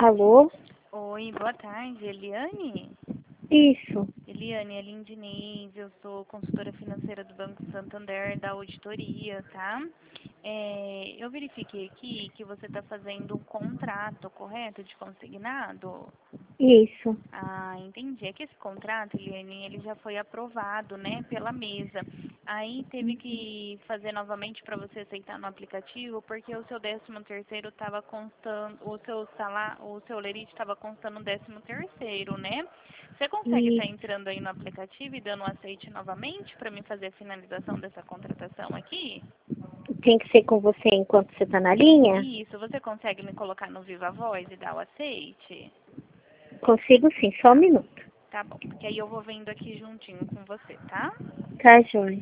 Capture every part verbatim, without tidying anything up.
Alô? Oi, boa tarde, Eliane? Isso. Eliane, é Lindinês, eu sou consultora financeira do Banco Santander, da auditoria, tá? É, eu verifiquei aqui que você está fazendo um contrato, correto, de consignado? Isso. Ah, entendi. É que esse contrato, Eliane, ele já foi aprovado, né, pela mesa. Aí teve que fazer novamente para você aceitar no aplicativo, porque o seu décimo terceiro estava constando, o seu salário, o seu lerite estava constando no décimo terceiro, né? Você consegue estar Isso. entrando aí no aplicativo e dando um aceite novamente para mim fazer a finalização dessa contratação aqui? Tem que ser com você enquanto você está na linha? Isso, você consegue me colocar no Viva Voz e dar o aceite? Consigo sim, só um minuto. Tá bom, porque aí eu vou vendo aqui juntinho com você, tá? Tá, joia.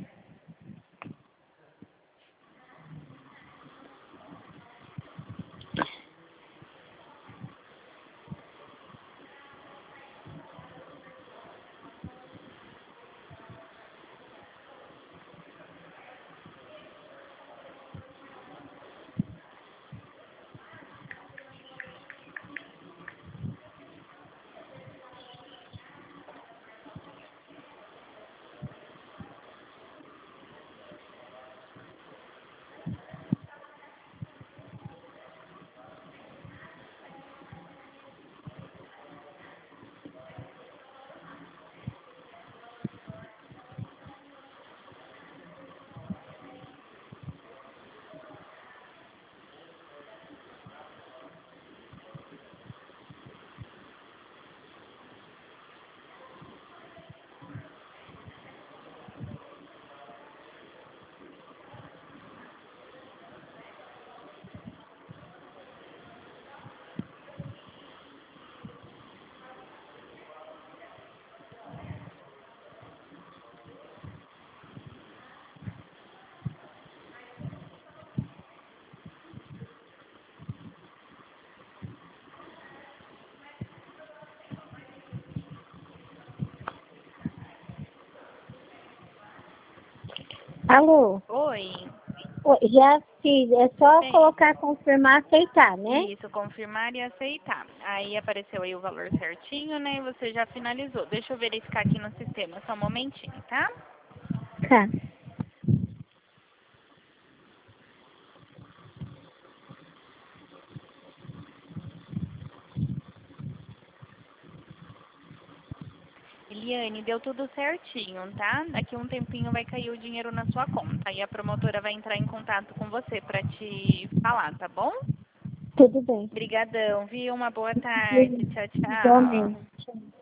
Alô? Oi. Oi, já fiz. É só Bem, colocar confirmar, aceitar, né? isso, confirmar e aceitar. Aí apareceu aí o valor certinho, né? E você já finalizou. Deixa eu verificar aqui no sistema, só um momentinho, tá? Tá. Eliane, deu tudo certinho, tá? Daqui um tempinho vai cair o dinheiro na sua conta. Aí a promotora vai entrar em contato com você pra te falar, tá bom? Tudo bem. Obrigadão, viu? Uma boa tarde. Tchau, tchau. Igualmente.